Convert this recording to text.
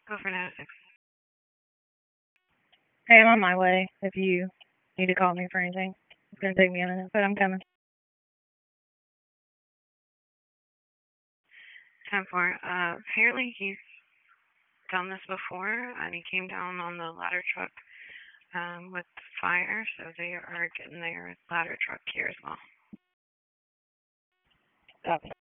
Go for now. Hey, I'm on my way if you need to call me for anything. It's going to take me a minute, but I'm coming. 10-4. Apparently he's done this before, and he came down on the ladder truck with fire, so they are getting their ladder truck here as well. Copy.